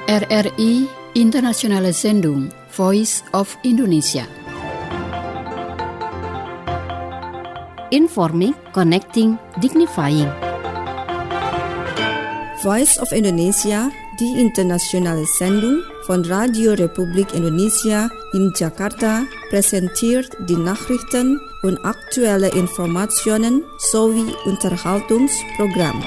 RRI Internationale Sendung Voice of Indonesia. Informing, connecting, dignifying. Voice of Indonesia, die internationale Sendung von Radio Republik Indonesia in Jakarta, präsentiert die Nachrichten und aktuelle Informationen sowie Unterhaltungsprogramm.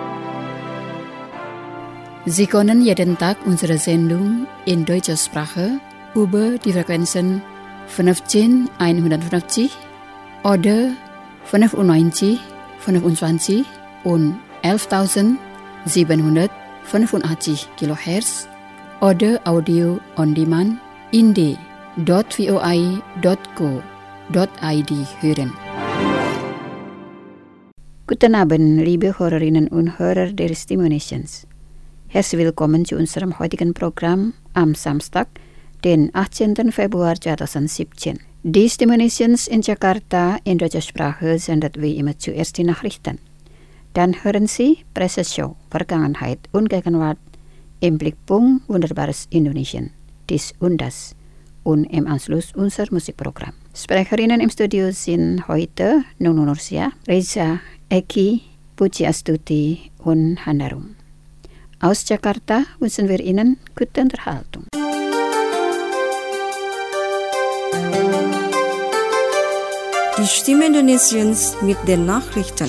Sie können jeden Tag unsere Sendung in deutscher Sprache über die Frequenzen 15150 oder 95, 25 und 11.785 kHz oder Audio on Demand in d.voi.co.id hören. Guten Abend, liebe Hörerinnen und Hörer der Stimulations. Herzlich willkommen zu unserem heutigen Programm am Samstag, den 18. Februar 2017. Die Stimulations in Jakarta in deutscher Sprache sendet wie immer zuerst die Nachrichten. Dann hören Sie Presseshow, Vergangenheit und Gegenwart im Blickpunkt Wunderbares Indonesien, dies und das, und im Anschluss unser Musikprogramm. Sprecherinnen im Studio sind heute Nunu Nursia, Reza, Eki, Puji Astuti und Handarum. Aus Jakarta wünschen wir Ihnen gute Unterhaltung. Die Stimme Indonesiens mit den Nachrichten.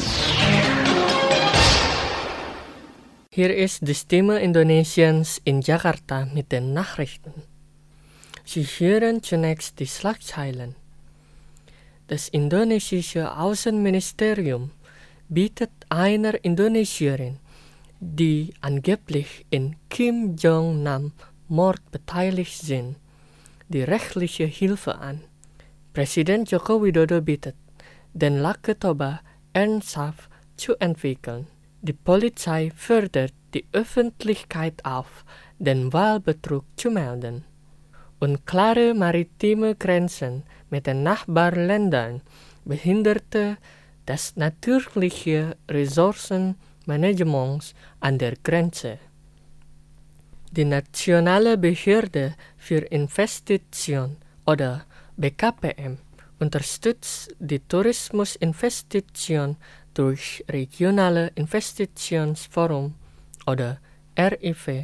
Hier ist die Stimme Indonesiens in Jakarta mit den Nachrichten. Sie hören zunächst die Schlagzeilen. Das indonesische Außenministerium bietet einer Indonesierin, die angeblich in Kim Jong-nam Mord beteiligt sind, die rechtliche Hilfe an. Präsident Joko Widodo bittet, den Lage-Toba ernsthaft zu entwickeln. Die Polizei fordert die Öffentlichkeit auf, den Wahlbetrug zu melden. Unklare maritime Grenzen mit den Nachbarländern behinderte das natürliche Ressourcenmanagements an der Grenze. Die Nationale Behörde für Investition oder BKPM unterstützt die Tourismusinvestition durch Regionale Investitionsforum oder RIV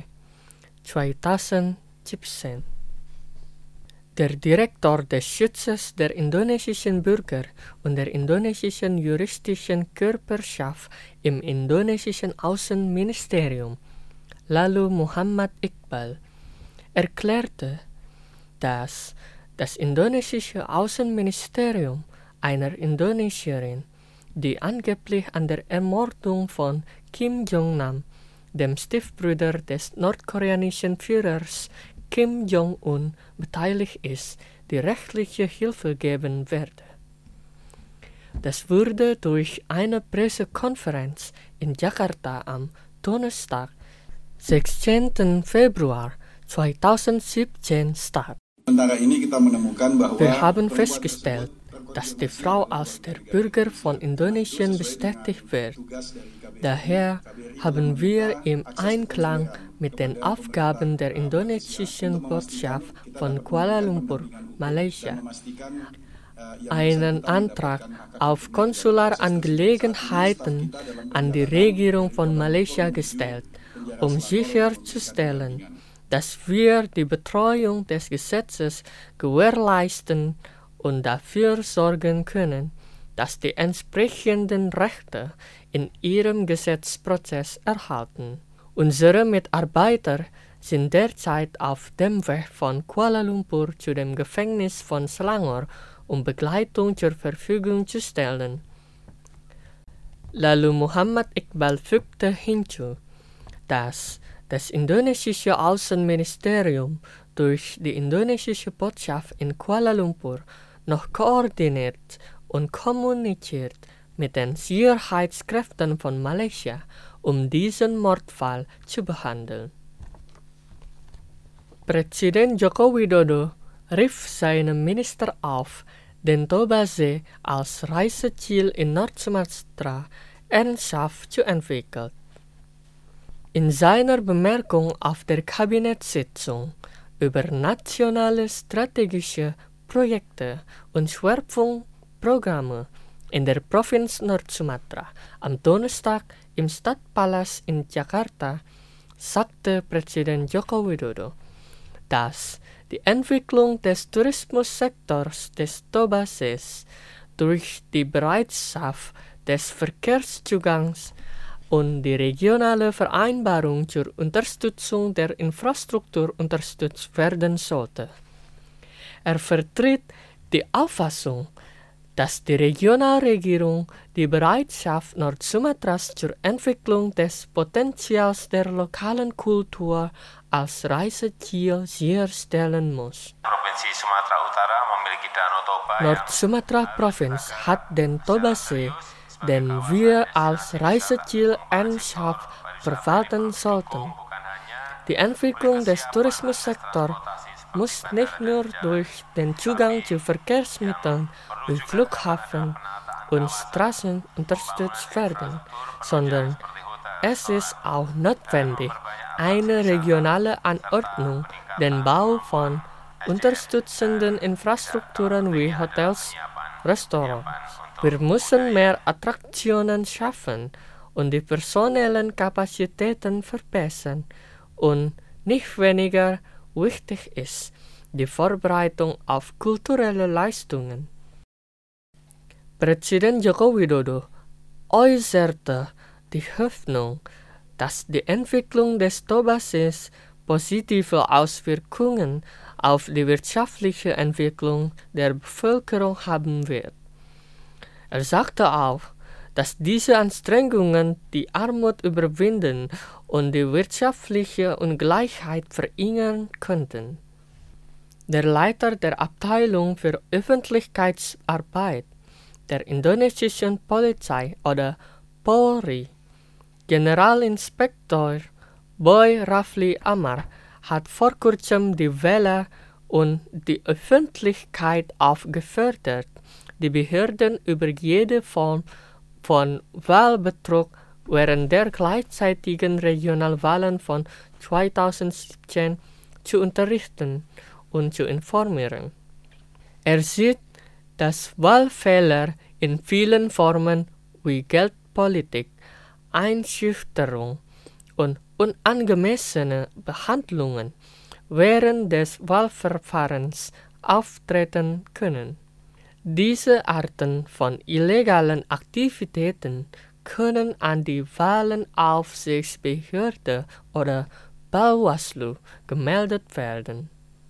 2017. Der Direktor des Schutzes der indonesischen Bürger und der indonesischen juristischen Körperschaft im indonesischen Außenministerium, Lalu Muhammad Iqbal, erklärte, dass das indonesische Außenministerium einer Indonesierin, die angeblich an der Ermordung von Kim Jong-nam, dem Stiefbruder des nordkoreanischen Führers Kim Jong-un, beteiligt ist, die rechtliche Hilfe geben werde. Das wurde durch eine Pressekonferenz in Jakarta am Donnerstag, 16. Februar 2017 statt. Wir haben festgestellt, dass die Frau als der Bürger von Indonesien bestätigt wird. Daher haben wir im Einklang mit den Aufgaben der indonesischen Botschaft von Kuala Lumpur, Malaysia, einen Antrag auf Konsularangelegenheiten an die Regierung von Malaysia gestellt, um sicherzustellen, dass wir die Betreuung des Gesetzes gewährleisten und dafür sorgen können, dass die entsprechenden Rechte in ihrem Gesetzprozess erhalten. Unsere Mitarbeiter sind derzeit auf dem Weg von Kuala Lumpur zu dem Gefängnis von Selangor, um Begleitung zur Verfügung zu stellen. Lalu Muhammad Iqbal fügte hinzu, dass das indonesische Außenministerium durch die indonesische Botschaft in Kuala Lumpur noch koordiniert und kommuniziert mit den Sicherheitskräften von Malaysia, um diesen Mordfall zu behandeln. Präsident Joko Widodo rief seine Minister auf, den Tobasee als Reiseziel in Nordsumatra ernsthaft zu entwickeln. In seiner Bemerkung auf der Kabinettssitzung über nationale strategische Projekte und Schwerpunktprogramme in der Provinz Nord-Sumatra am Donnerstag im Stadtpalast in Jakarta sagte Präsident Joko Widodo, dass die Entwicklung des Tourismussektors des Toba-Sees durch die Bereitschaft des Verkehrszugangs und die regionale Vereinbarung zur Unterstützung der Infrastruktur unterstützt werden sollte. Er vertritt die Auffassung, dass die Regionalregierung die Bereitschaft Nordsumatras zur Entwicklung des Potenzials der lokalen Kultur als Reiseziel sicherstellen muss. Nord-Sumatra-Provinz hat den Toba-See, den wir als Reiseziel ernsthaft verwalten sollten. Die Entwicklung des Tourismussektors muss nicht nur durch den Zugang zu Verkehrsmitteln wie Flughafen und Straßen unterstützt werden, sondern es ist auch notwendig, eine regionale Anordnung, den Bau von unterstützenden Infrastrukturen wie Hotels, Restaurants. Wir müssen mehr Attraktionen schaffen und die personellen Kapazitäten verbessern und nicht weniger wichtig ist die Vorbereitung auf kulturelle Leistungen. Präsident Joko Widodo äußerte die Hoffnung, dass die Entwicklung des Toba-Sees positive Auswirkungen auf die wirtschaftliche Entwicklung der Bevölkerung haben wird. Er sagte auch, dass diese Anstrengungen die Armut überwinden und die wirtschaftliche Ungleichheit verringern könnten. Der Leiter der Abteilung für Öffentlichkeitsarbeit der indonesischen Polizei oder Polri, Generalinspektor Boy Rafli Amar, hat vor kurzem die Wähler und die Öffentlichkeit aufgefordert, die Behörden über jede Form von Wahlbetrug während der gleichzeitigen Regionalwahlen von 2017 zu unterrichten und zu informieren. Er sieht, dass Wahlfehler in vielen Formen wie Geldpolitik, Einschüchterung und unangemessene Behandlungen während des Wahlverfahrens auftreten können. Diese Arten von illegalen Aktivitäten können an die Wahlenaufsichtsbehörde oder Bawaslu gemeldet werden.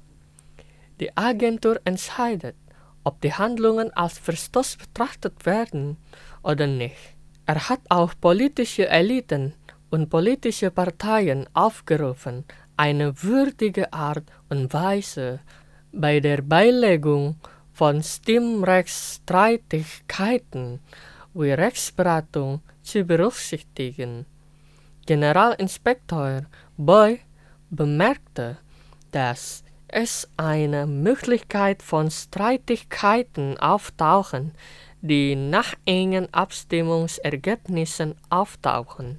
Die Agentur entscheidet, ob die Handlungen als Verstoß betrachtet werden oder nicht. Er hat auch politische Eliten und politische Parteien aufgerufen, eine würdige Art und Weise bei der Beilegung von Stimmrechtsstreitigkeiten wie Rechtsberatung zu berücksichtigen. Generalinspektor Boy bemerkte, dass es eine Möglichkeit von Streitigkeiten auftauchen, die nach engen Abstimmungsergebnissen auftauchen.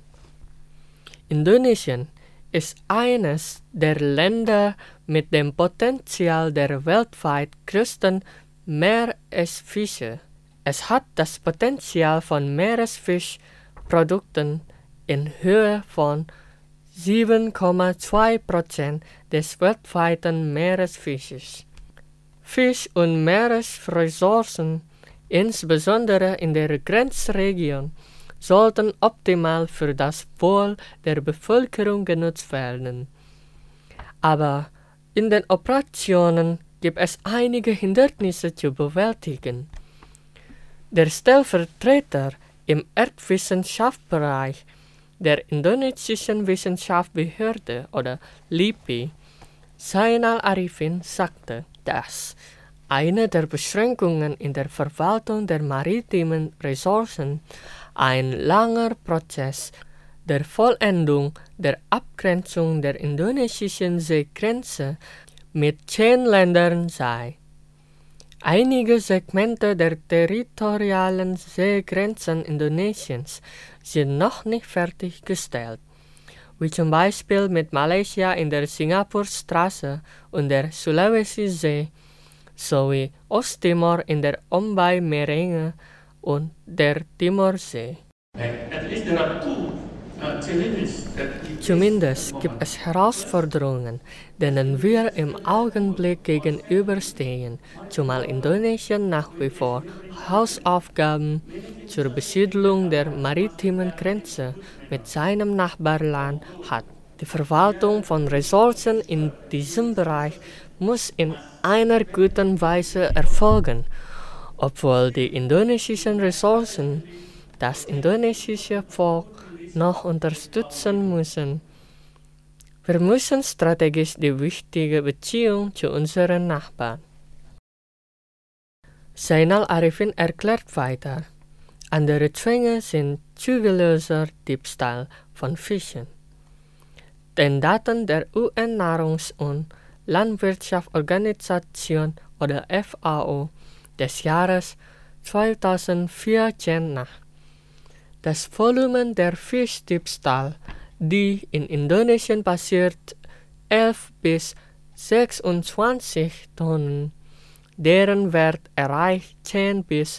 Indonesien ist eines der Länder mit dem Potenzial der weltweit größten Meeresfische. Es hat das Potenzial von Meeresfischprodukten in Höhe von 7,2% des weltweiten Meeresfisches. Fisch- und Meeresressourcen, insbesondere in der Grenzregion, sollten optimal für das Wohl der Bevölkerung genutzt werden. Aber in den Operationen gibt es einige Hindernisse zu bewältigen. Der Stellvertreter im Erdwissenschaftsbereich der indonesischen Wissenschaftsbehörde oder LIPI, Zainal Arifin, sagte, dass eine der Beschränkungen in der Verwaltung der maritimen Ressourcen ein langer Prozess der Vollendung der Abgrenzung der indonesischen Seegrenze mit 10 Ländern sei. Einige Segmente der territorialen Seegrenzen Indonesiens sind noch nicht fertiggestellt, wie zum Beispiel mit Malaysia in der Singapurstraße und der Sulawesi-See, sowie Osttimor in der Ombai-Merenge und der Timorsee. Zumindest gibt es Herausforderungen, denen wir im Augenblick gegenüberstehen, zumal Indonesien nach wie vor Hausaufgaben zur Besiedlung der maritimen Grenze mit seinem Nachbarland hat. Die Verwaltung von Ressourcen in diesem Bereich muss in einer guten Weise erfolgen, obwohl die indonesischen Ressourcen das indonesische Volk noch unterstützen müssen. Wir müssen strategisch die wichtige Beziehung zu unseren Nachbarn. Zainal Arifin erklärt weiter, andere Zwänge sind zügelloser Diebstahl von Fischen. Den Daten der UN-Nahrungs- und Landwirtschaftsorganisation oder FAO des Jahres 2014 nach. Das Volumen der Fischdiebstahl, die in Indonesien passiert, 11 bis 26 Tonnen, deren Wert erreicht 10 bis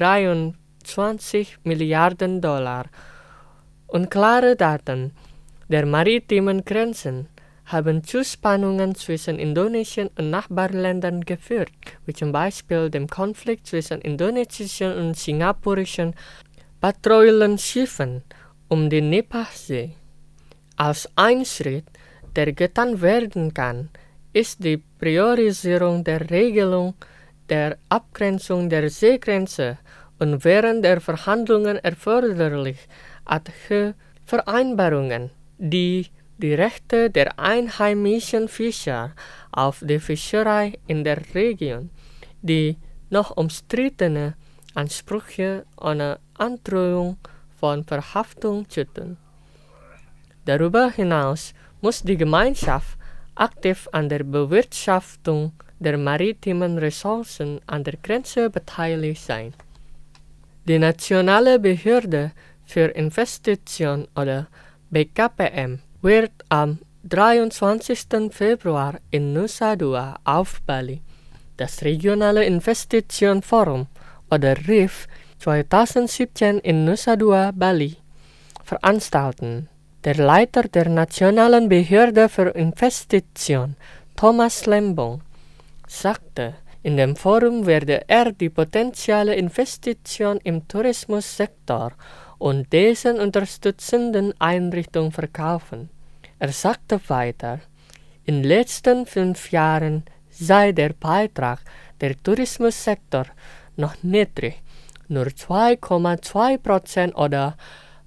23 Milliarden $. Unklare Daten der maritimen Grenzen haben zu Spannungen zwischen Indonesien und Nachbarländern geführt, wie zum Beispiel dem Konflikt zwischen indonesischen und singapurischen Patrouillenschiffen um den Nepal-See. Als ein Schritt, der getan werden kann, ist die Priorisierung der Regelung der Abgrenzung der Seegrenze und während der Verhandlungen erforderlich ad hoc Vereinbarungen, die die Rechte der einheimischen Fischer auf die Fischerei in der Region, die noch umstrittene Ansprüche ohne Androhung von Verhaftung schützen. Darüber hinaus muss die Gemeinschaft aktiv an der Bewirtschaftung der maritimen Ressourcen an der Grenze beteiligt sein. Die Nationale Behörde für Investition oder BKPM wird am 23. Februar in Nusa Dua auf Bali das Regionale Investitionsforum oder RIF 2017 in Nusa Dua, Bali, veranstalten. Der Leiter der Nationalen Behörde für Investition, Thomas Lembong, sagte, in dem Forum werde er die potenzielle Investition im Tourismussektor und dessen unterstützenden Einrichtungen verkaufen. Er sagte weiter, in den letzten 5 Jahren sei der Beitrag der Tourismussektor noch niedrig, nur 2,2% oder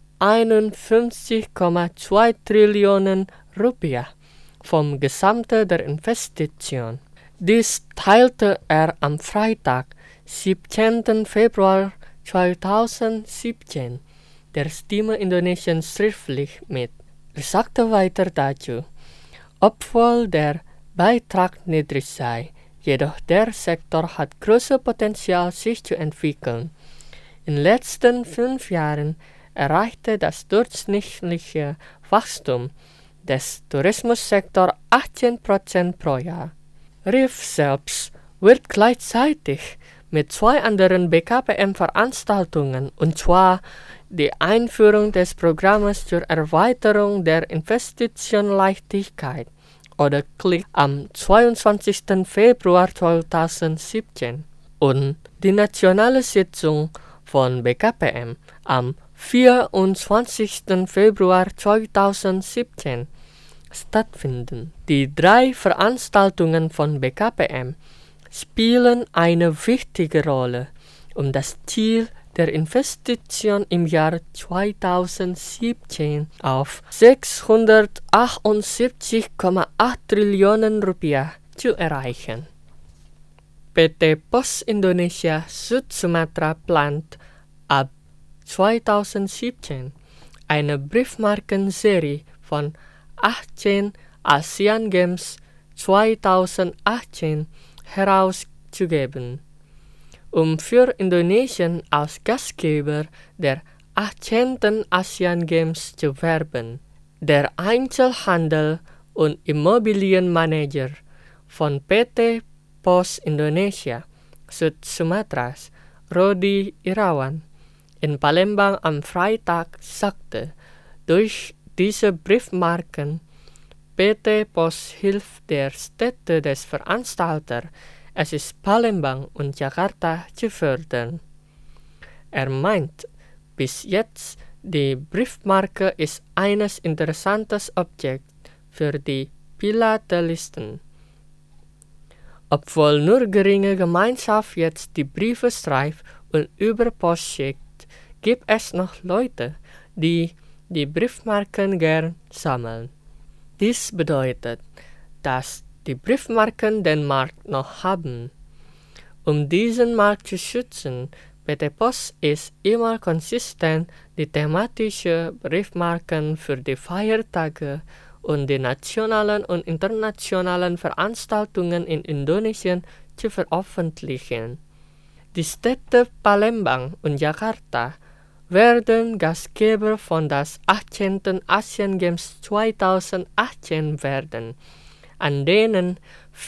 51,2 Trillionen Rupiah vom Gesamten der Investition. Dies teilte er am Freitag, 17. Februar 2017, der Stimme Indonesien schriftlich mit. Er sagte weiter dazu, obwohl der Beitrag niedrig sei, jedoch der Sektor hat großes Potenzial, sich zu entwickeln. In den letzten 5 Jahren erreichte das durchschnittliche Wachstum des Tourismussektors 18% pro Jahr. RIF selbst wird gleichzeitig mit 2 anderen BKPM-Veranstaltungen, und zwar die Einführung des Programms zur Erweiterung der Investitionleichtigkeit oder CLIC am 22. Februar 2017 und die nationale Sitzung von BKPM am 24. Februar 2017 stattfinden. Die 3 Veranstaltungen von BKPM spielen eine wichtige Rolle, um das Ziel der Investition im Jahr 2017 auf 678,8 Trillionen Rupiah zu erreichen. PT Pos Indonesia Süd-Sumatra plant ab 2017 eine Briefmarkenserie von 18 Asian Games 2018 herauszugeben, um für Indonesien als Gastgeber der 18. Asian Games zu werben. Der Einzelhandel und Immobilienmanager von PT Pos Indonesia Süd-Sumatras, Rodi Irawan, in Palembang am Freitag sagte, durch diese Briefmarken PT Pos hilft der Städte des Veranstalters, es ist Palembang und Jakarta zu fördern. Er meint, bis jetzt die Briefmarke ist ein interessantes Objekt für die Philatelisten. Obwohl nur geringe Gemeinschaft jetzt die Briefe schreibt und über Post schickt, gibt es noch Leute, die die Briefmarken gern sammeln. Dies bedeutet, dass die Briefmarken den Markt noch haben. Um diesen Markt zu schützen, PT Pos ist immer konsistent die thematische Briefmarken für die Feiertage und die nationalen und internationalen Veranstaltungen in Indonesien zu veröffentlichen. Die Städte Palembang und Jakarta werden Gastgeber von das 18. Asian Games 2018 werden, an denen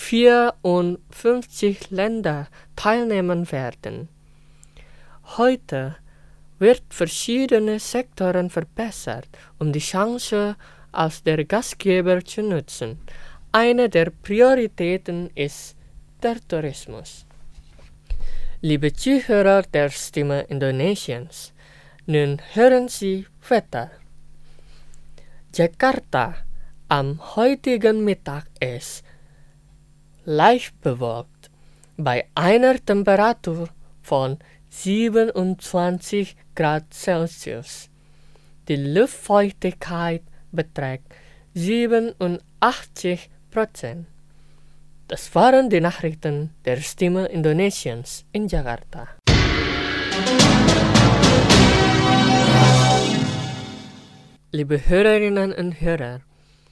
54 Länder teilnehmen werden. Heute wird verschiedene Sektoren verbessert, um die Chance als der Gastgeber zu nutzen. Eine der Prioritäten ist der Tourismus. Liebe Zuhörer der Stimme Indonesiens, nun hören Sie Wetter. Jakarta am heutigen Mittag ist leicht bewölkt bei einer Temperatur von 27 Grad Celsius. Die Luftfeuchtigkeit beträgt 87%. Das waren die Nachrichten der Stimme Indonesiens in Jakarta. Liebe Hörerinnen und Hörer,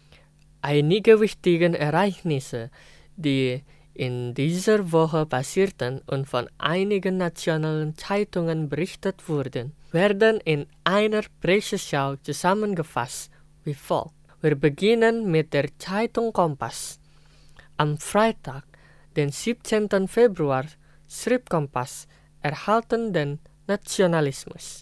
einige wichtige Ereignisse, die in dieser Woche passierten und von einigen nationalen Zeitungen berichtet wurden, werden in einer Presseschau zusammengefasst wie folgt. Wir beginnen mit der Zeitung Kompas. Am Freitag, den 17. Februar, schrieb Kompas, erhalten den Nationalismus.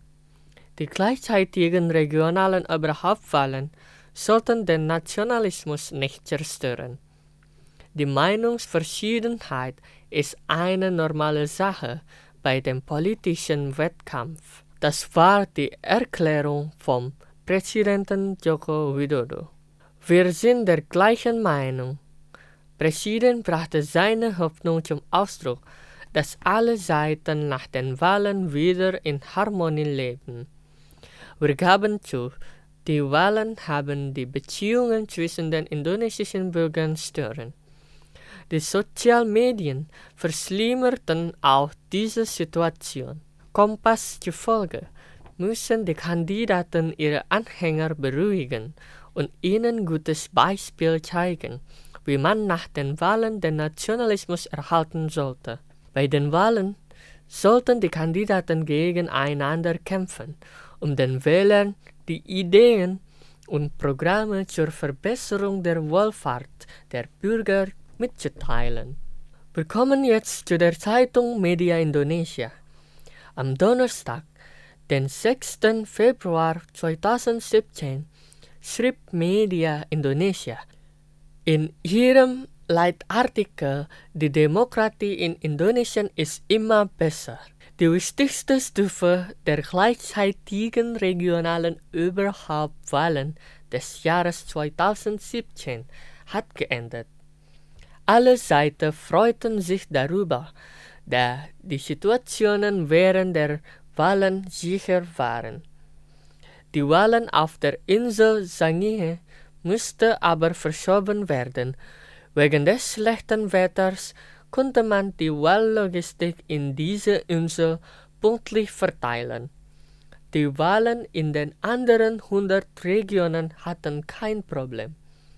Die gleichzeitigen regionalen Überhauptwahlen sollten den Nationalismus nicht zerstören. Die Meinungsverschiedenheit ist eine normale Sache bei dem politischen Wettkampf. Das war die Erklärung vom Präsidenten Joko Widodo. Wir sind der gleichen Meinung. Präsident brachte seine Hoffnung zum Ausdruck, dass alle Seiten nach den Wahlen wieder in Harmonie leben. Wir gaben zu, die Wahlen haben die Beziehungen zwischen den indonesischen Bürgern stören. Die Sozialmedien verschlimmerten auch diese Situation. Kompas zufolge müssen die Kandidaten ihre Anhänger beruhigen und ihnen gutes Beispiel zeigen, wie man nach den Wahlen den Nationalismus erhalten sollte. Bei den Wahlen sollten die Kandidaten gegeneinander kämpfen, um den Wählern die Ideen und Programme zur Verbesserung der Wohlfahrt der Bürger mitzuteilen. Wir kommen jetzt zu der Zeitung Media Indonesia. Am Donnerstag, den 6. Februar 2017, schrieb Media Indonesia in ihrem Leitartikel, die Demokratie in Indonesien ist immer besser. Die wichtigste Stufe der gleichzeitigen regionalen Überhauptwahlen des Jahres 2017 hat geendet. Alle Seiten freuten sich darüber, da die Situationen während der Wahlen sicher waren. Die Wahlen auf der Insel Sangihe mussten aber verschoben werden. Wegen des schlechten Wetters konnte man die Wahllogistik in dieser Insel pünktlich verteilen. Die Wahlen in den anderen 100 Regionen hatten kein Problem.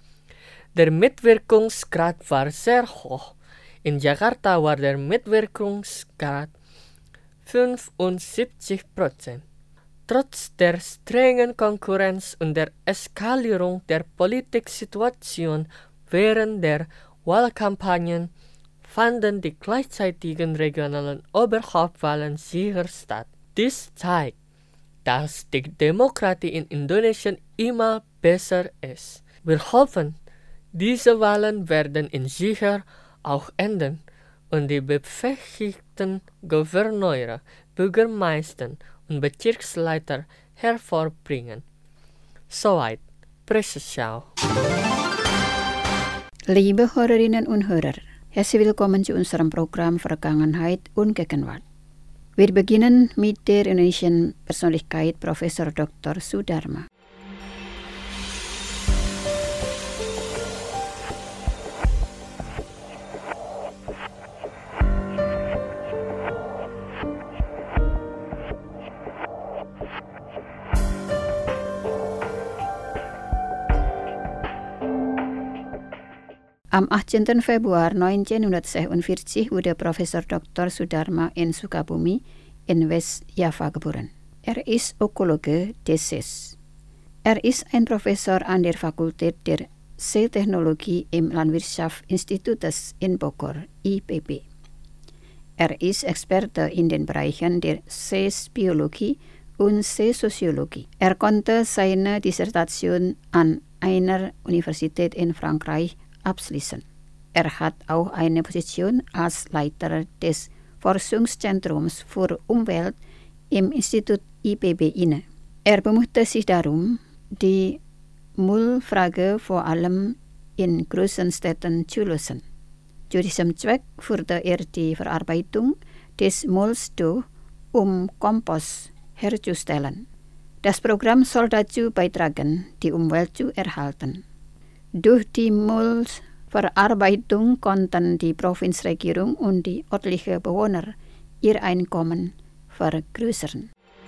Der Mitwirkungsgrad war sehr hoch. In Jakarta war der Mitwirkungsgrad 75%. Trotz der strengen Konkurrenz und der Eskalierung der Politiksituation während der Wahlkampagnen fanden die gleichzeitigen regionalen Oberhauptwahlen sicher statt. Dies zeigt, dass die Demokratie in Indonesien immer besser ist. Wir hoffen, diese Wahlen werden in sicher auch enden und die befähigten Gouverneure, Bürgermeister und Bezirksleiter hervorbringen. Soweit, Presseschau. Liebe Hörerinnen und Hörer, herzlich willkommen zu unserem Programm Vergangenheit und Gegenwart. Wir beginnen mit der indonesischen Persönlichkeit Professor Dr. Soedarma. Am 18. Februar 1946 wurde Professor Dr. Soedarma in Sukabumi in West-Java geboren. Er ist Ökologe thesis. Er ist ein Professor an der Fakultät der Seetechnologie im Landwirtschaftsinstitutes in Bogor, IPB. Er ist Experte in den Bereichen der Seebiologie und Seesoziologie. Er konnte seine Dissertation an einer Universität in Frankreich abschließen. Er hat auch eine Position als Leiter des Forschungszentrums für Umwelt im Institut IPB inne. Er bemühte sich darum, die Müllfrage vor allem in großen Städten zu lösen. Zu diesem Zweck führte er die Verarbeitung des Mülls durch, um Kompost herzustellen. Das Programm soll dazu beitragen, die Umwelt zu erhalten. Durch die Müllverarbeitung konnten die Provinzregierung und die örtlichen Bewohner ihr Einkommen vergrößern.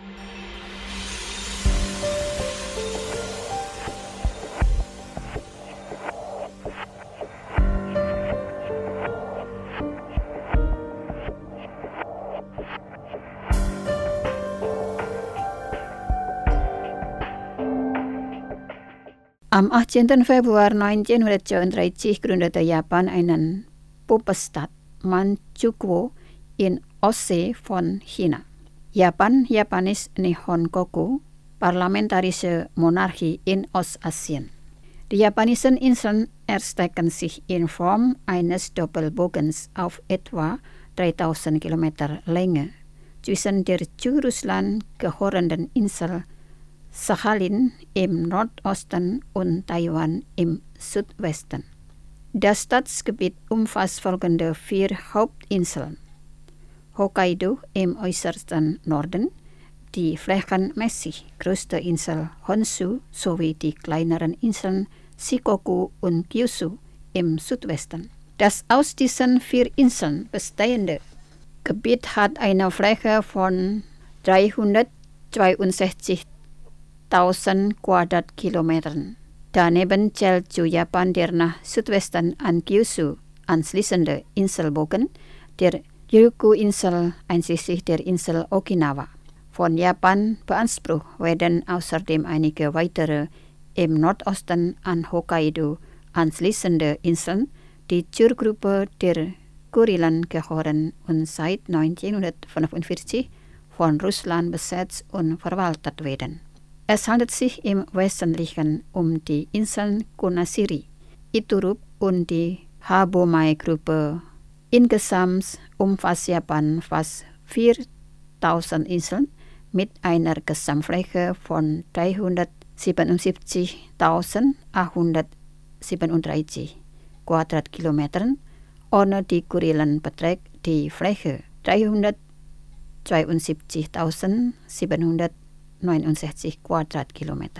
Am 18. Februar 1932 gründete Japan einen Puppestaat Manchukuo in Ostsee von China. Japanisch Nihongoku, parlamentarische Monarchie in Ostasien. Die japanischen Inseln erstrecken sich in Form eines Doppelbogens auf etwa 3000 Kilometer Länge zwischen der zu Russland gehörenden Insel Sakhalin im Nordosten und Taiwan im Südwesten. Das Staatsgebiet umfasst folgende 4 Hauptinseln: Hokkaido im äußersten Norden, die flächenmäßig größte Insel Honshu sowie die kleineren Inseln Shikoku und Kyushu im Südwesten. Das aus diesen 4 Inseln bestehende Gebiet hat eine Fläche von 362.000 Quadratkilometern. Daneben zählt zu Japan der nach Südwesten an Kyushu anschließende Inselbogen der Ryukyu-Insel einschließlich der Insel Okinawa. Von Japan beansprucht werden außerdem einige weitere im Nordosten an Hokkaido anschließende Inseln, die zur Gruppe der Kurilen gehören und seit 1945 von Russland besetzt und verwaltet werden. Es handelt sich im Wesentlichen um die Inseln Kunashiri, Iturup und die Habomai-Gruppe. Insgesamt umfasst Japan fast 4000 Inseln mit einer Gesamtfläche von 377.837 Quadratkilometern. Ohne die Kurilen beträgt die Fläche 372.769 Quadratkilometer.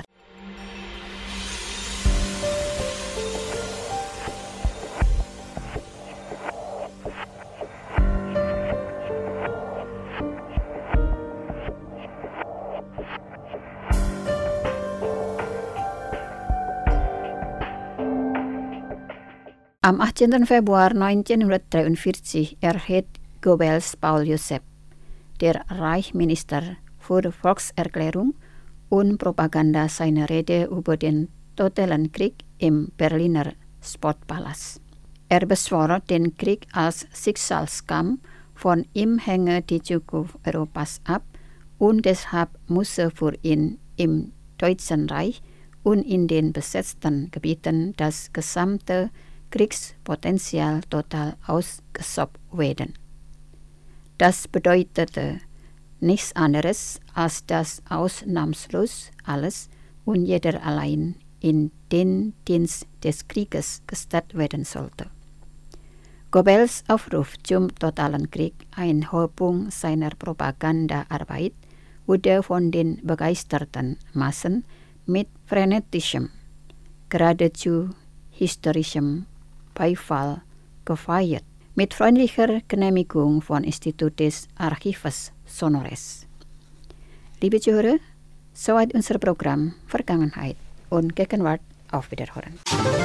Am 18. Februar 1943 erhielt Goebbels Paul Joseph, der Reichsminister für Volkserklärung und Propaganda seiner Rede über den totalen Krieg im Berliner Sportpalast. Er beschwor den Krieg als Schicksalskampf, von ihm hänge die Zukunft Europas ab und deshalb müsse für ihn im Deutschen Reich und in den besetzten Gebieten das gesamte Kriegspotenzial total ausgeschöpft werden. Das bedeutete nichts anderes, als dass ausnahmslos alles und jeder allein in den Dienst des Krieges gestellt werden sollte. Goebbels Aufruf zum totalen Krieg, ein Höhepunkt seiner Propagandaarbeit, wurde von den begeisterten Massen mit frenetischem, geradezu hysterischem Beifall gefeiert, mit freundlicher Genehmigung von Institut des Archives Sonores. Liebe Zuhörer, soweit unser Programm Vergangenheit und Gegenwart. Auf Wiederhören.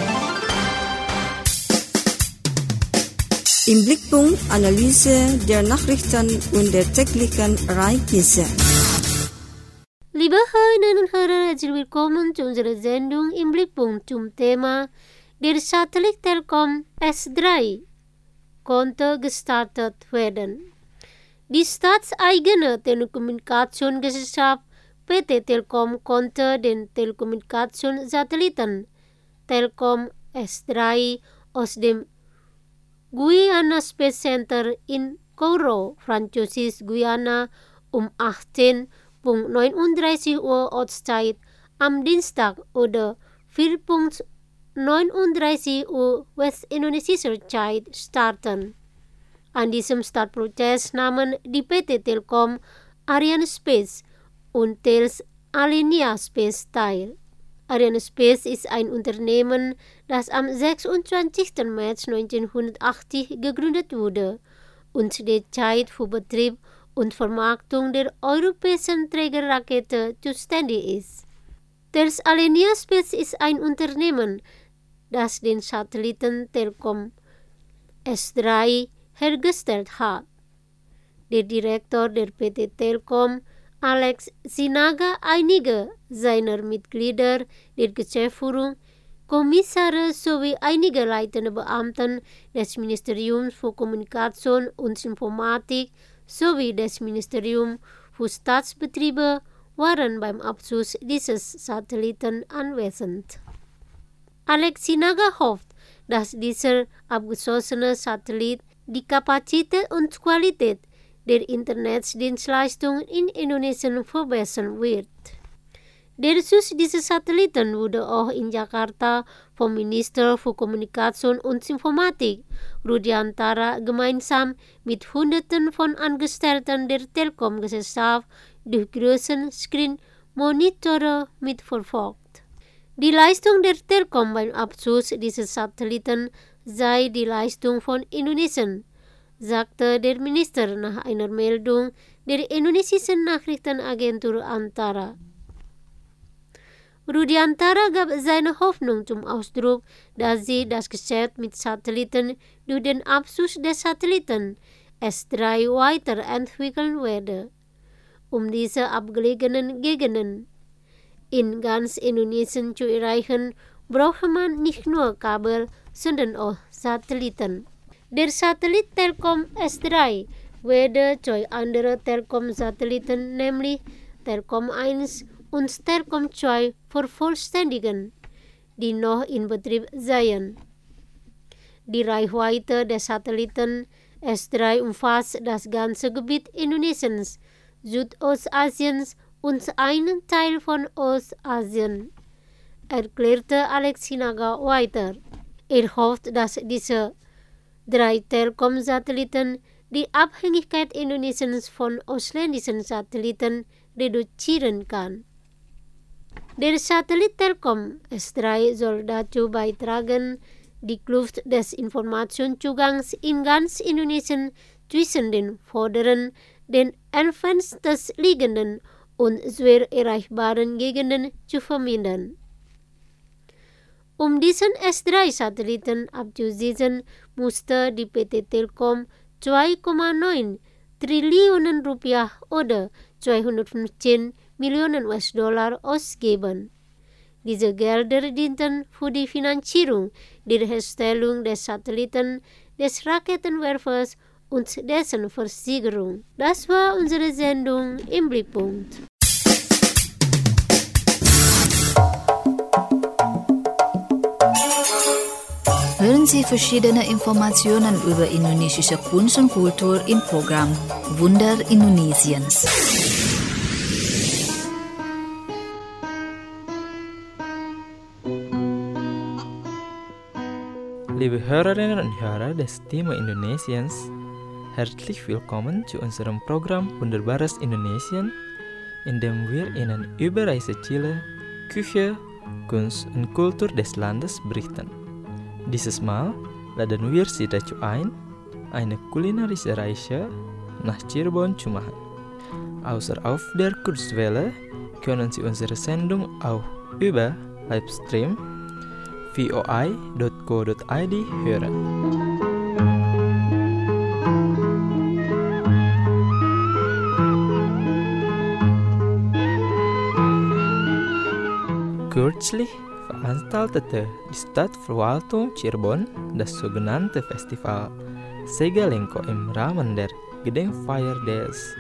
Im Blickpunkt Analyse der Nachrichten und der täglichen Ereignisse. Liebe Hörerinnen und Hörer, herzlich willkommen zu unserer Sendung im Blickpunkt zum Thema der Satellit Telkom S3 konnte gestartet werden. Die staatseigene Telekommunikationsgesellschaft PT Telkom konnte den Telekommunikationssatelliten Telkom S3 aus dem Guyana Space Center in Kourou, Französisch Guyana, um 18:39 Uhr Ortszeit am Dienstag oder 4:39 Uhr westindonesischer Zeit starten. An diesem Startprozess nahmen die PT Telkom, Arianespace und Thales Alenia Space teil. Arianespace ist ein Unternehmen, das am 26. März 1980 gegründet wurde und derzeit für Betrieb und Vermarktung der europäischen Trägerrakete zuständig ist. Thales Alenia Space ist ein Unternehmen, das den Satelliten Telkom S3 hergestellt hat. Der Direktor der PT Telkom, Alex Sinaga, einige seiner Mitglieder der Geschäftsführung, Kommissare sowie einige leitende Beamten des Ministeriums für Kommunikation und Informatik sowie des Ministeriums für Staatsbetriebe waren beim Abschuss dieses Satelliten anwesend. Alex Sinaga hofft, dass dieser abgeschossene Satellit die Kapazität und Qualität der Internetdienstleistungen in Indonesien verbessern wird. Der Schuss dieser Satelliten wurde auch in Jakarta vom Minister für Kommunikation und Informatik, Rudiantara, gemeinsam mit Hunderten von Angestellten der Telekom-Gesellschaft durch großen Screen-Monitore mitverfolgt. Die Leistung der Telekom beim Abschuss dieser Satelliten sei die Leistung von Indonesien, sagte der Minister nach einer Meldung der indonesischen Nachrichtenagentur Antara. Rudiantara gab seine Hoffnung zum Ausdruck, dass sie das Geschäft mit Satelliten durch den Abschuss des Satelliten S3 weiterentwickeln werde, um diese abgelegenen Gegenden in ganz Indonesien zu erreichen, brauche man nicht nur Kabel, sondern auch Satelliten. Der Satellit Telkom S3 werde zwei andere Telekom-Satelliten, nämlich Telkom 1 und Telkom 2, vervollständigen, die noch in Betrieb seien. Die Reichweite des Satelliten S3 umfasst das ganze Gebiet Indonesiens, Südostasiens und einen Teil von Ostasien, erklärte Alex Sinaga weiter. Er hofft, dass diese 3 Telekom-Satelliten die Abhängigkeit Indonesiens von ausländischen Satelliten reduzieren kann. Der Satellit Telkom S3 soll dazu beitragen, die Kluft des Informationszugangs in ganz Indonesien zwischen den vorderen, den entferntesten liegenden und schwer erreichbaren Gegenden zu vermindern. Um diesen S3-Satelliten abzuschießen, musste die PT Telkom 2,9 Trillionen Rupiah oder 215 Millionen US-Dollar ausgeben. Diese Gelder dienten für die Finanzierung der Herstellung des Satelliten, des Raketenwerfers und dessen Versicherung. Das war unsere Sendung im Blickpunkt. Hören Sie verschiedene Informationen über indonesische Kunst und Kultur im Programm Wunder Indonesiens. Liebe Hörerinnen und Hörer des Stimme Indonesiens, herzlich willkommen zu unserem Programm Wunderbares Indonesien, in dem wir Ihnen über Reiseziele, Küche, Kunst und Kultur des Landes berichten. Dieses Mal laden wir Sie dazu ein, eine kulinarische Reise nach Cirebon zu machen. Außer auf der Kurzwelle können Sie unsere Sendung auch über Livestream voi.co.id hören. Kürzlich veranstaltete die Stadtverwaltung Cirebon das sogenannte Festival Segalengko im Rahmen der Gedenkfeier des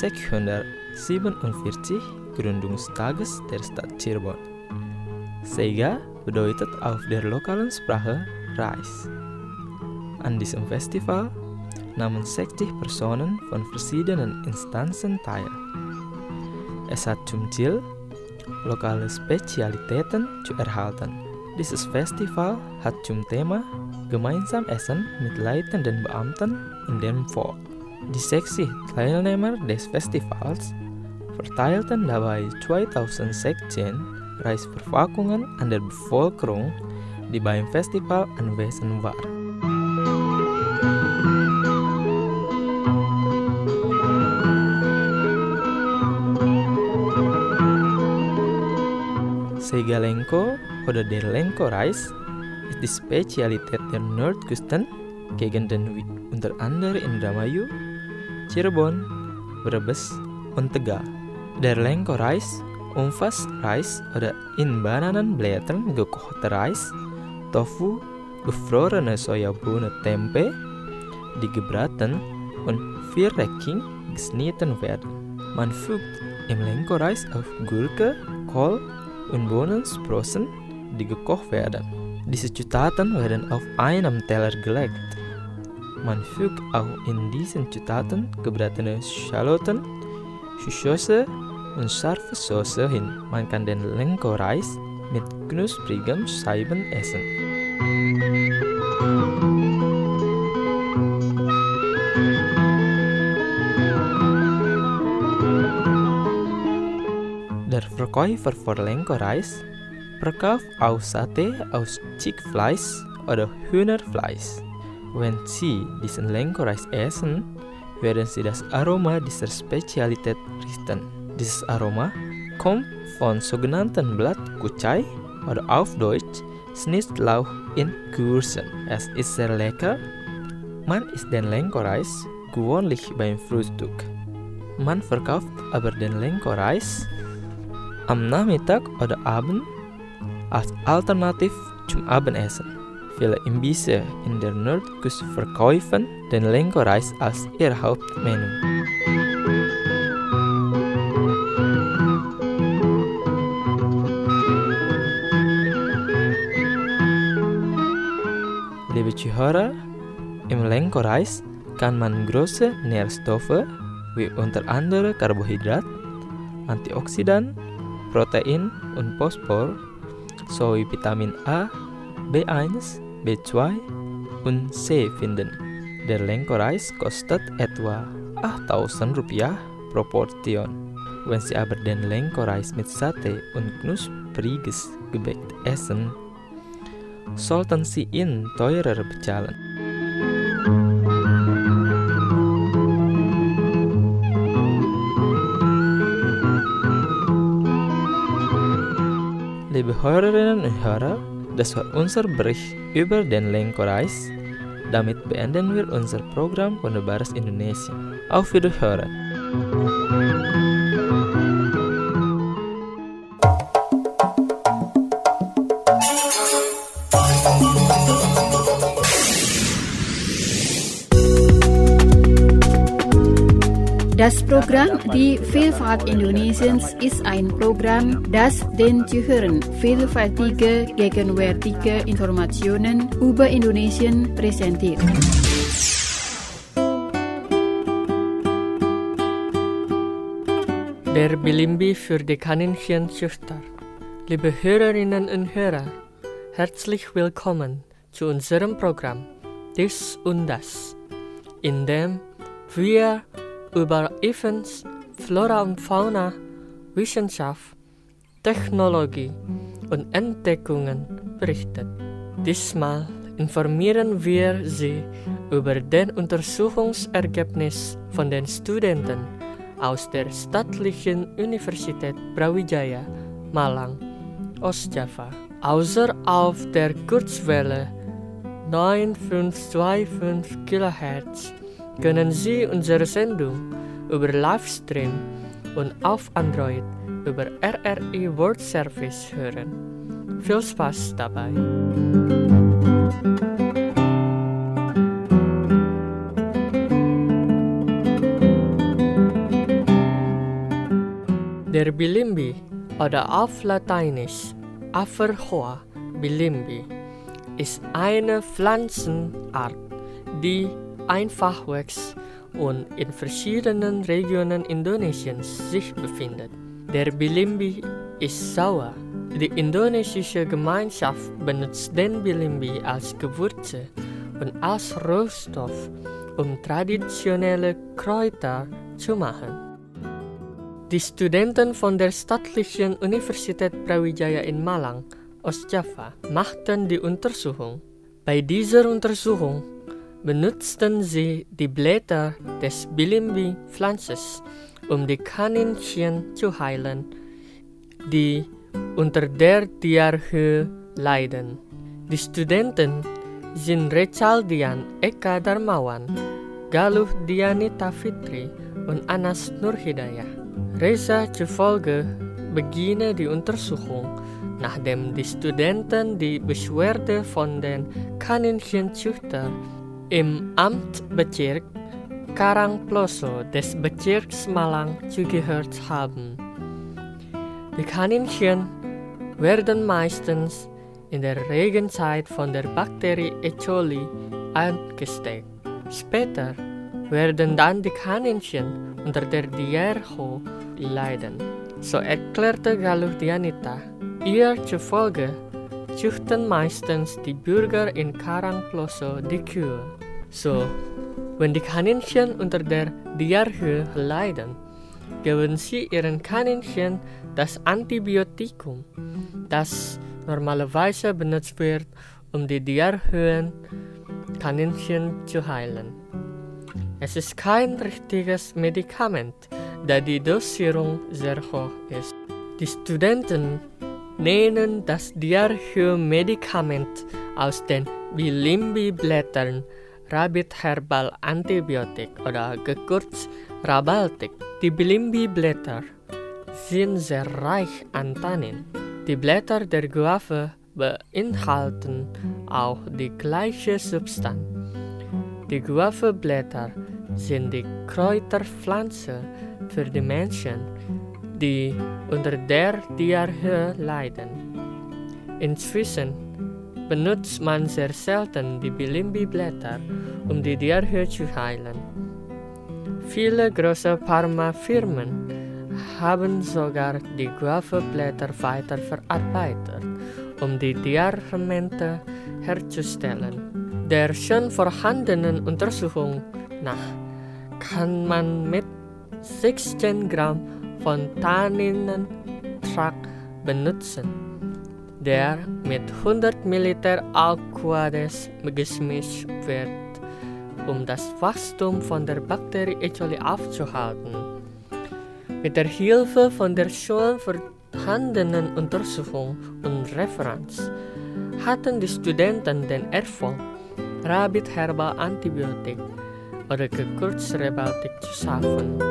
647 Gründungstages der Stadt Cirebon. Sega bedeutet auf der lokalen Sprache Reis. An diesem Festival nahmen 60 Personen von verschiedenen Instanzen teil. Es hat zum Ziel, lokale Spezialitäten zu erhalten. Dieses Festival hat zum Thema gemeinsam Essen mit leitenden Beamten in dem Volk. Die 60 Teilnehmer des Festivals verteilten dabei 2016 Reisverpackungen an der Bevölkerung, die beim Festival anwesend war. Segalengko oder der Lengko-Reis ist die Spezialität der Nordküsten-Gegenden wie unter anderem Indramayu, Cirebon, Brebes und Tegal. Der Lengko-Reis umfasst Reis oder in Bananenblättern gekochte Reis, Tofu, gefrorene Sojabohnen, Tempe, die gebraten und viereckig geschnitten werden. Man fügt im Lengko-Reis auf Gurke, Kohl und Bohnensprossen, die gekocht werden. Diese Zutaten werden auf einem Teller gelegt. Man fügt auch in diesen Zutaten gebratene Schalotten, Sauce und scharfe Soße hin. Man kann den Lengko-Reis mit knusprigen Scheiben essen. Der Verkäufer für Lengko-Reis verkauft auch Sate aus Chickfleisch oder Hühnerfleisch. Wenn Sie diesen Lengko-Reis essen, werden Sie das Aroma dieser Spezialität riechen. Dieses Aroma kommt von sogenannten Blattkucai oder auf Deutsch Schnittlauch in Kürzen. Es ist sehr lecker. Man isst den Lengko-Reis gewöhnlich beim Frühstück. Man verkauft aber den Lengko-Reis am Nachmittag oder Abend als Alternativ zum Abendessen. Viele Imbisse in der Nordküste verkaufen den Lengko-Reis als ihr Hauptmenü. Liebe Zuhörer, im Lengko-Reis kann man große Nährstoffe wie unter anderem Karbohydrat, Antioxidant, Protein und Phosphor sowie Vitamin A, B1, B2 und C finden. Der Lengko-Reis kostet etwa 8.000 Rupiah pro Portion. Wenn Sie aber den Lengko-Reis mit Sate und knuspriges Gebäck essen, sollten Sie ihn teurer bezahlen. Liebe Hörerinnen und Hörer, das war unser Bericht über den Lengko-Reis. Damit beenden wir unser Programm Wunderbares Indonesien. Auf Wiederhören! Das Programm Die Vielfalt Indonesiens ist ein Programm, das den Zuhörern vielfältige, gegenwärtige Informationen über Indonesien präsentiert. Der Bilimbi für die Kaninchenzüchter. Liebe Hörerinnen und Hörer, herzlich willkommen zu unserem Programm Dies und Das, in dem wir über Events, Flora und Fauna, Wissenschaft, Technologie und Entdeckungen berichten. Diesmal informieren wir Sie über den Untersuchungsergebnis von den Studenten aus der Staatlichen Universität Brawijaya, Malang, Ostjava. Außer auf der Kurzwelle 9525 kHz können Sie unsere Sendung über Livestream und auf Android über RRI World Service hören. Viel Spaß dabei! Der Bilimbi oder auf Lateinisch Averrhoa bilimbi ist eine Pflanzenart, die einfach wächst und in verschiedenen Regionen Indonesiens sich befindet. Der Bilimbi ist sauer. Die indonesische Gemeinschaft benutzt den Bilimbi als Gewürze und als Rohstoff, um traditionelle Kräuter zu machen. Die Studenten von der Staatlichen Universität Brawijaya in Malang, Ostjava, machten die Untersuchung. Bei dieser Untersuchung benutzten sie die Blätter des Bilimbi-Pflanzes, um die Kaninchen zu heilen, die unter der Diarrhoe leiden. Die Studenten sind Recaldian Eka Darmawan, Galuh Dianita Fitri und Anas Nurhidayah. Reza zufolge beginne die Untersuchung, nachdem die Studenten die Beschwerde von den Kaninchenzüchtern im Amtsbezirk Karangploso des Bezirks Malang zugehört haben. Die Kaninchen werden meistens in der Regenzeit von der Bakterie E. coli angesteckt. Später werden dann die Kaninchen unter der Diarrhoe leiden. So erklärte Galuh Dianita. Ihr zufolge züchten meistens die Bürger in Karangploso die Kühe. So, wenn die Kaninchen unter der Diarrhoe leiden, geben sie ihren Kaninchen das Antibiotikum, das normalerweise benutzt wird, um die Diarrhoen-Kaninchen zu heilen. Es ist kein richtiges Medikament, da die Dosierung sehr hoch ist. Die Studenten nennen das Diarrhoe-Medikament aus den Bilimbi-Blättern Rabbit Herbal Antibiotik oder gekürzt Rabaltik. Die Bilimbi-Blätter sind sehr reich an Tannin. Die Blätter der Guave beinhalten auch die gleiche Substanz. Die Guave-Blätter sind die Kräuterpflanze für die Menschen, die unter der Diarrhoe leiden. Inzwischen benutzt man sehr selten die Bilimbi-Blätter, um die Diarrhoe zu heilen. Viele große Pharmafirmen haben sogar die Guave-Blätter weiterverarbeitet, um die Diarrhoemente herzustellen. Der schon vorhandenen Untersuchung nach kann man mit 16 Gramm von Tanninentrakt benutzen, der mit 100 Milliliter Aquades gemischt wird, um das Wachstum von der Bakterie E. coli aufzuhalten. Mit der Hilfe von der schon vorhandenen Untersuchung und Referenz hatten die Studenten den Erfolg, Rabbit Herbal Antibiotik oder gekürzt Rabaltik zu schaffen.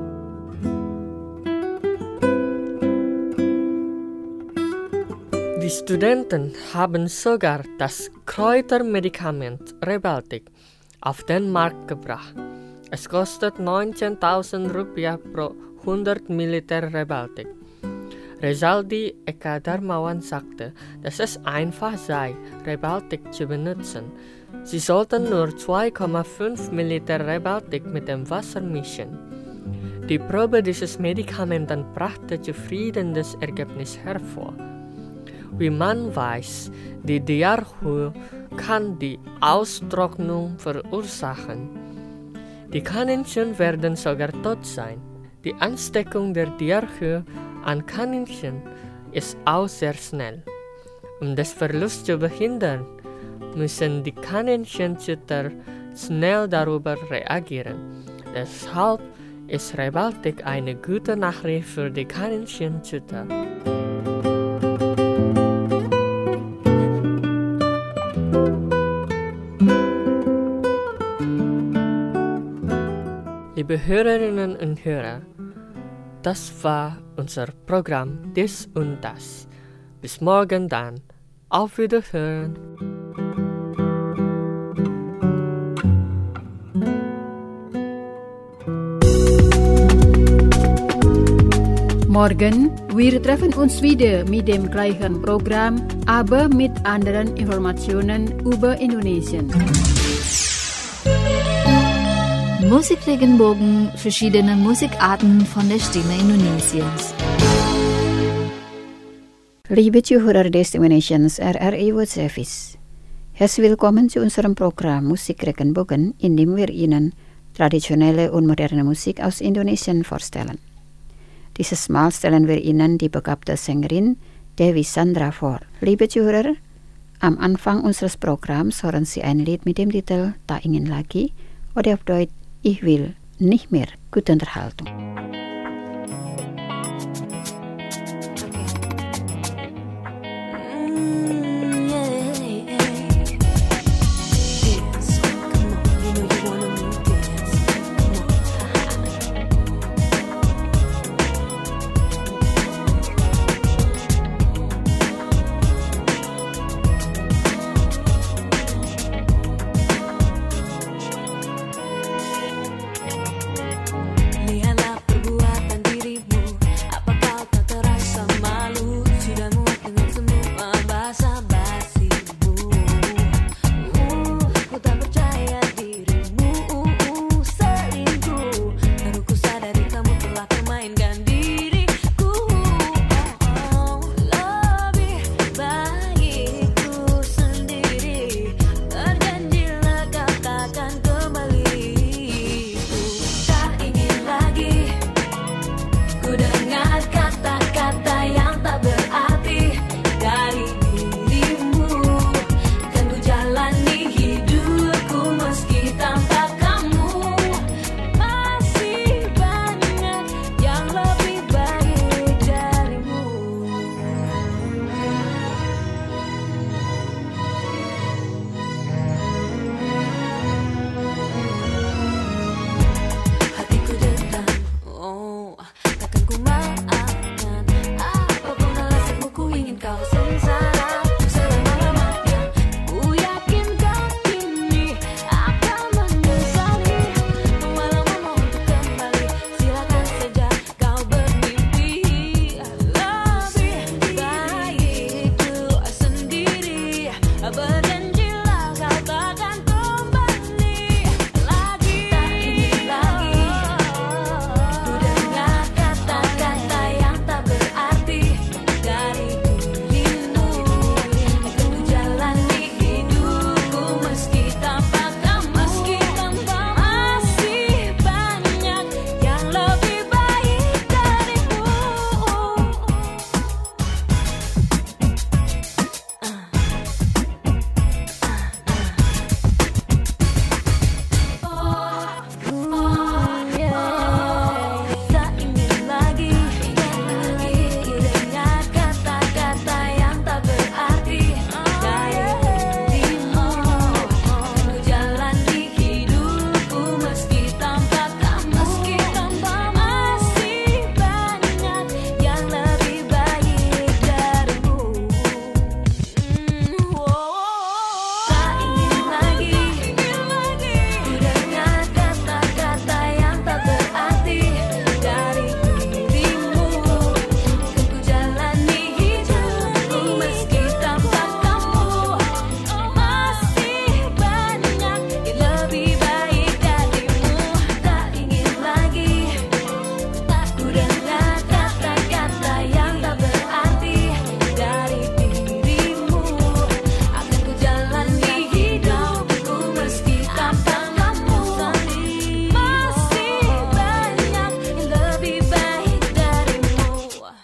Die Studenten haben sogar das Kräutermedikament Rehbaltik auf den Markt gebracht. Es kostet 19.000 Rupiah pro 100 Milliliter Rehbaltik. Rezaldi Eka Darmawan sagte, dass es einfach sei, Rehbaltik zu benutzen. Sie sollten nur 2,5 Milliliter Rehbaltik mit dem Wasser mischen. Die Probe dieses Medikamenten brachte zufriedenes Ergebnis hervor. Wie man weiß, die Diarrhoe kann die Austrocknung verursachen. Die Kaninchen werden sogar tot sein. Die Ansteckung der Diarrhoe an Kaninchen ist auch sehr schnell. Um das Verlust zu verhindern, müssen die Kaninchenzüchter schnell darüber reagieren. Deshalb ist Rehbaltik eine gute Nachricht für die Kaninchenzüchter. Liebe Hörerinnen und Hörer, das war unser Programm Dies und Das. Bis morgen dann. Auf Wiederhören. Morgen, wir treffen uns wieder mit dem gleichen Programm, aber mit anderen Informationen über Indonesien. Musikregenbogen, verschiedene Musikarten von der Stimme Indonesiens. Liebe Zuhörer des Indonesiens RRI World Service, herzlich willkommen zu unserem Programm Musikregenbogen, in dem wir Ihnen traditionelle und moderne Musik aus Indonesien vorstellen. Dieses Mal stellen wir Ihnen die begabte Sängerin Dewi Sandra vor. Liebe Zuhörer, am Anfang unseres Programms hören Sie ein Lied mit dem Titel Tak Ingin Lagi oder auf Deutsch Ich will nicht mehr. Gute Unterhaltung. Lihatlah perbuatan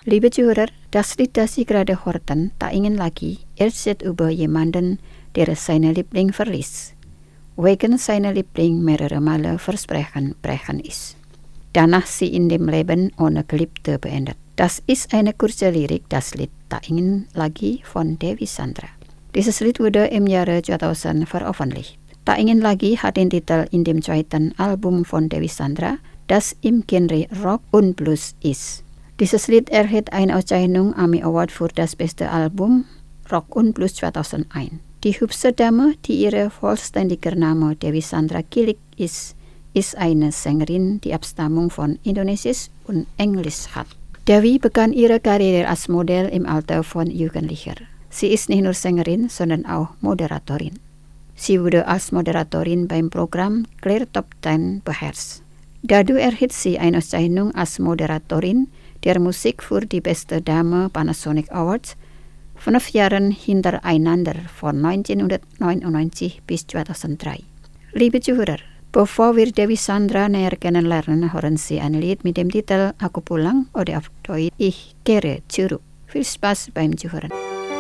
Liebe Zuhörer, das Lied, das Sie gerade hörten, tak ingin lagi erzählt über jemanden, der seine Liebling verließ, wegen seiner Liebling mehrere Male versprechen brechen ist. Danach sie in dem Leben ohne Geliebte beendet. Das ist eine kurze Lirik, das Lied Tak Ingin Lagi von Dewi Sandra. Dieses Lied wurde im Jahre 2000 veröffentlicht. Tak Ingin Lagi hat den Titel in dem zweiten Album von Dewi Sandra, das im Genre Rock und Blues ist. Dieses Lied erhielt eine Auszeichnung AMI Award für das beste Album Rock und Blues 2001. Die hübsche Dame, die ihre vollständiger Name Dewi Sandra Kilik ist eine Sängerin, die Abstammung von Indonesisch und Englisch hat. Dewi begann ihre Karriere als Model im Alter von Jugendlicher. Sie ist nicht nur Sängerin, sondern auch Moderatorin. Sie wurde als Moderatorin beim Programm Clear Top 10 beherrscht. Dadurch erhielt sie eine Auszeichnung als Moderatorin der Musik für die beste Dame Panasonic Awards 5 Jahren hintereinander von 1999 bis 2003. Liebe Zuhörer, bevor wir Dewi Sandra näher kennenlernen, hören Sie ein Lied mit dem Titel Aku Pulang oder auf Deutsch Ich kehre zurück. Viel Spaß beim Zuhören.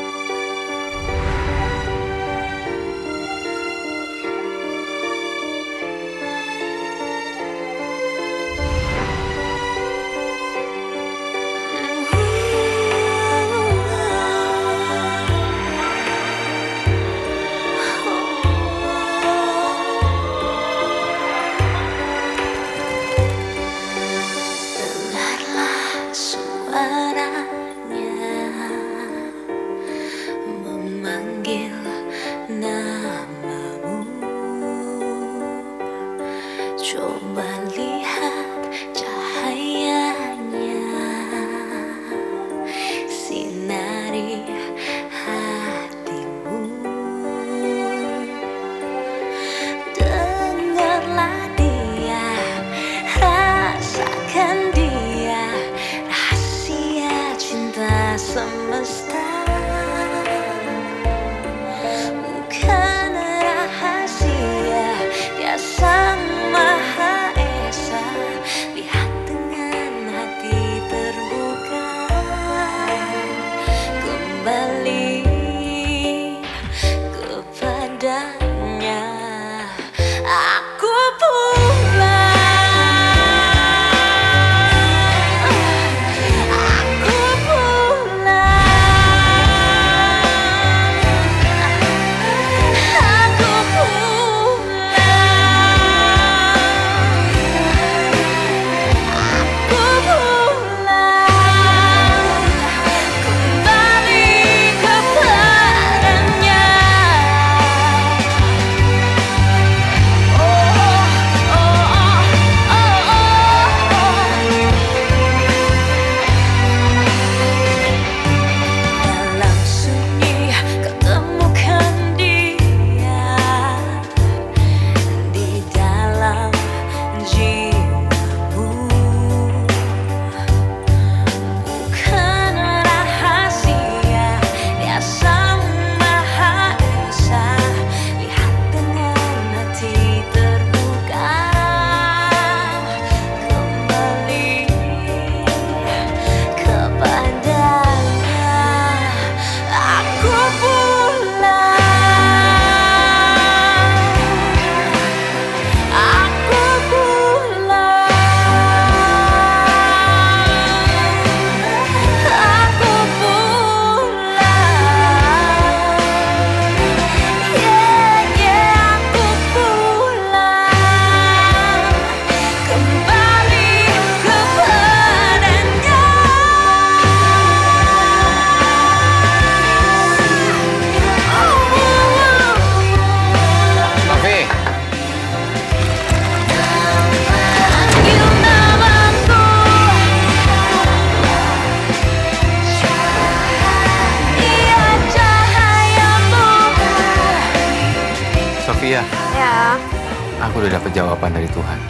Sofia. Ya. Aku udah dapat jawaban dari Tuhan.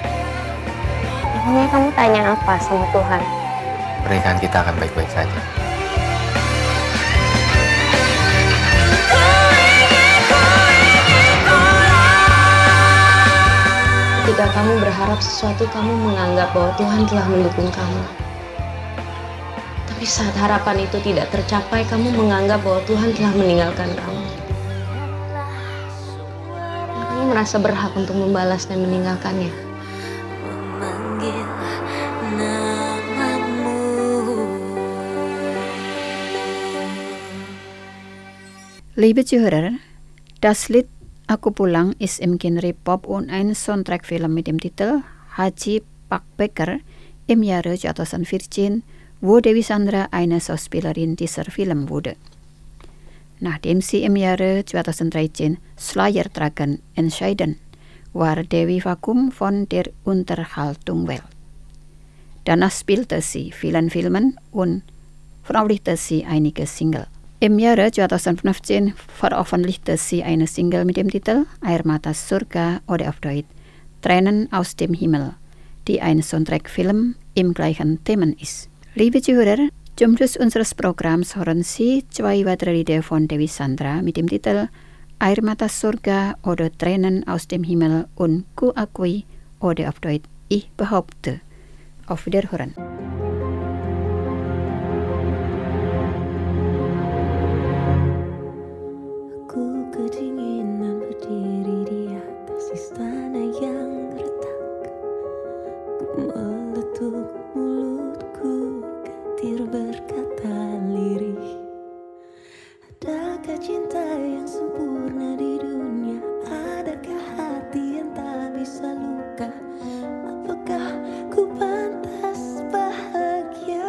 Emangnya kamu tanya apa sama Tuhan? Pernikahan kita akan baik-baik saja. Ketika kamu berharap sesuatu, kamu menganggap bahwa Tuhan telah mendukung kamu. Tapi Tapi saat harapan itu tidak tercapai, kamu menganggap bahwa Tuhan telah meninggalkan kamu. Kamu merasa berhak untuk membalas dan meninggalkannya. Liebe Zuhörer, das Lied Aku Pulang ist im Genre Pop und ein Soundtrackfilm mit dem Titel Haji Pak Becker im Jahre 2014, wo Dewi Sandra eine Schauspielerin dieser Film wurde. Nachdem sie im Jahre 2013 Slayer-Tragen entschieden, war Dewi Vakuum von der Unterhaltungswelt. Danach spielte sie vielen Filmen und veröffentlichte sie einige Single. Im Jahre 2015 veröffentlichte sie eine Single mit dem Titel Air Mata Surga oder auf Deutsch Tränen aus dem Himmel, die ein Soundtrackfilm im gleichen Themen ist. Liebe Zuhörer, zum Schluss unseres Programms hören Sie 2 weitere Lieder von Dewi Sandra mit dem Titel Air Mata Surga oder Tränen aus dem Himmel und Ku Akui oder auf Deutsch Ich behaupte. Auf Wiederhören. Kedinginan berdiri di atas istana yang retak. Ku meletup mulutku, getir berkata lirih. Adakah cinta yang sempurna di dunia? Adakah hati yang tak bisa luka? Apakah ku pantas bahagia?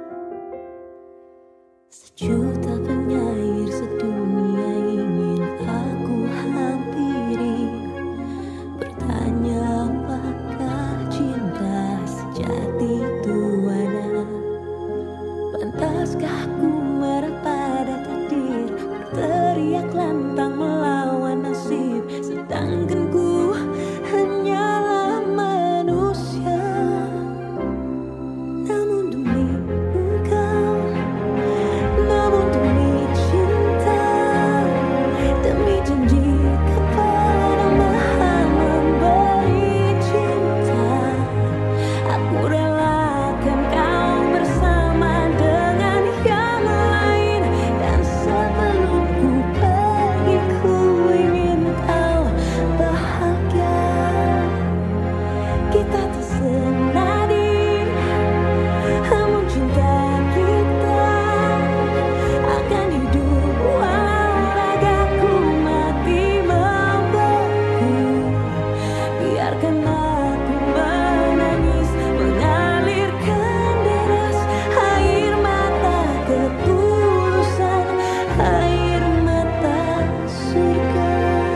Sejuta penyair sedunia ingin aku hampiri, bertanya apakah cinta sejati itu ada? Pantaskah aku marah pada takdir, berteriak lantang melawan nasib, sedangkan ku hanyalah manusia. Namun demi engkau, namun demi cinta, demi janji kepada Maha memberi cinta, aku relakan kau bersama dengan yang lain. Dan sebelum ku pergi, ku ingin kau bahagia. Kita tak senadi, namun cinta kita akan hidup walau ragaku mati membeku. Biarkan aku menangis, mengalirkan deras air mata ketulusan, air mata surga.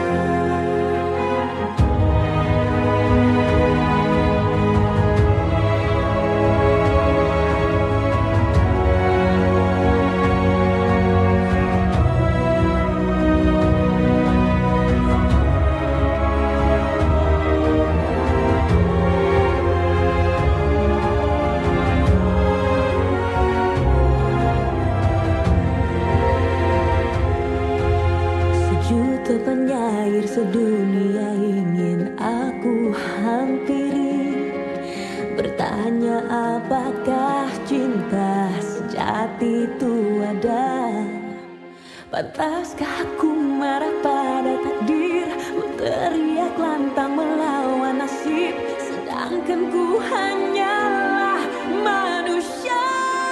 Sejuta penyair sedunia ingin aku hampiri, bertanya apakah cinta sejati itu ada? Pantaskah aku marah pada takdir, berteriak lantang melawan nasib, sedangkan ku hanyalah manusia.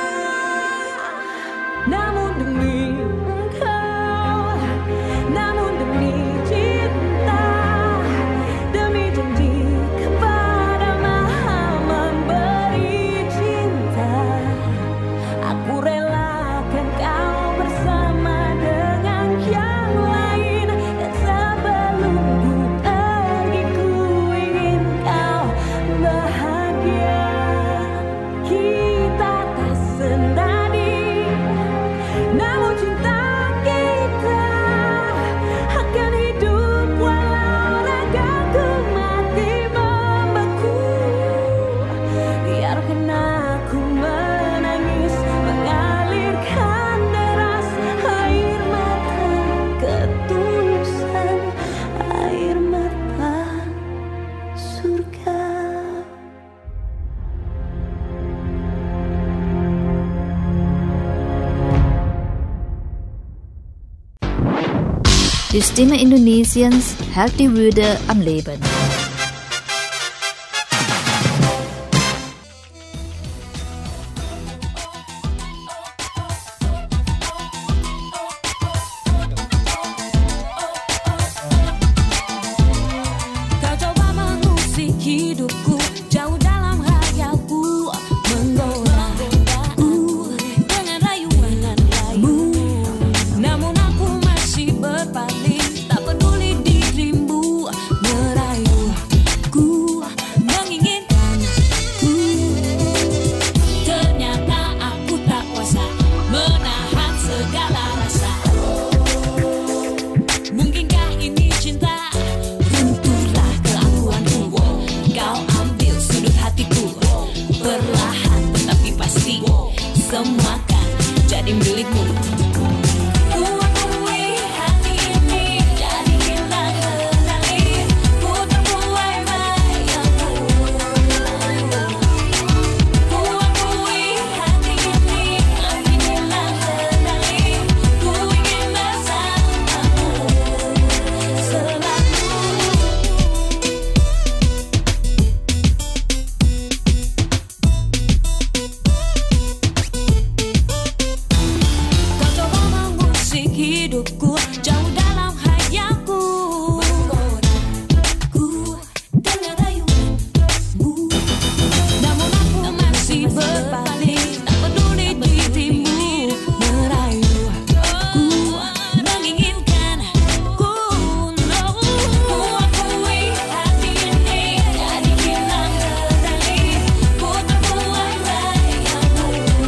Namun demi engkau, namun demi cinta, demi janji kepada Maha memberi cinta, aku relakan kau bersama dengan yang lain. Dan sebelum ku pergi, ku ingin kau bahagia. Die Stimme Indonesiens hält die Würde am Leben. Kau coba mengusik hidupku, jauh dalam hayalku, menggodaku dengan rayuanmu. Namun aku masih berpaling, tak peduli dirimu merayuku, menginginkanku. Ternyata aku tak kuasa menahan segala rasa. Mungkinkah ini cinta? Runtuhlah kelakuanku, kau ambil sudut hatiku, perlahan tetapi pasti semua kan jadi milikmu. Ku akui hati ini jadi hilang kendali, ku terbuai bayangmu. Ku akui hati ini makin hilang kendali, ku ingin bersamamu selalu. Kau coba mengusik hidupku, jauh dalam hayalku, menggodaku dengan rayuanmu. Namun aku masih berpaling, tak peduli dirimu merayuku, menginginkanku. Ku akui hati ini jadi hilang kendali, ku terbuai bayangmu.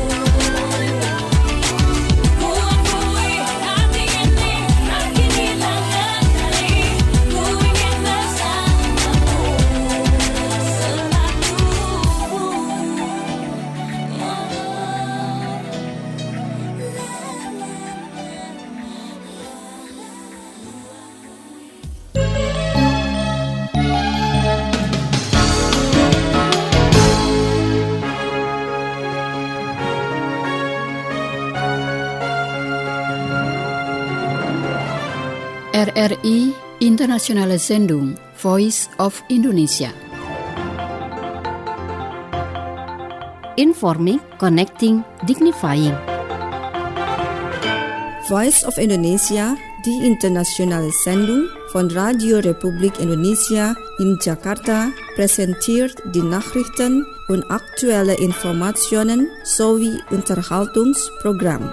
Ku akui hati ini makin hilang kendali, ku ingin bersamamu RRI Internationale Sendung Voice of Indonesia. Informing, connecting, dignifying. Voice of Indonesia, die internationale Sendung von Radio Republik Indonesia in Jakarta, präsentiert die Nachrichten und aktuelle Informationen sowie Unterhaltungsprogramm.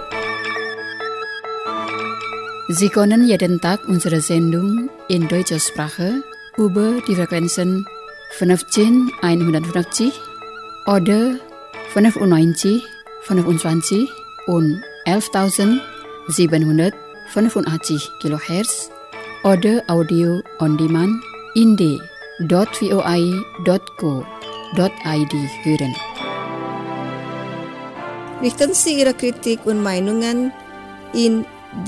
Sie können jeden Tag unsere Sendung in deutscher Sprache über die Frequenzen 15150 oder 95, 25 und 11.785 kHz oder Audio on Demand in d.voi.co.id hören. Richten Sie Ihre Kritik und Meinungen in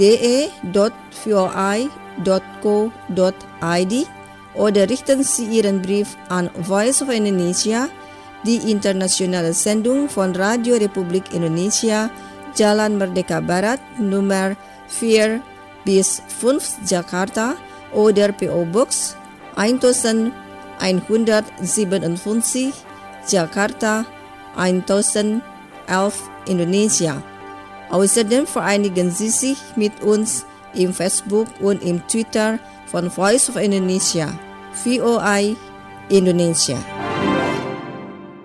de.voi.co.id oder richten Sie Ihren Brief an Voice of Indonesia, die internationale Sendung von Radio Republik Indonesia, Jalan Merdeka Barat, Nummer 4 bis 5 Jakarta oder PO Box 1157 Jakarta 1011 Indonesia. Außerdem vereinigen Sie sich mit uns im Facebook und im Twitter von Voice of Indonesia, VOI Indonesia.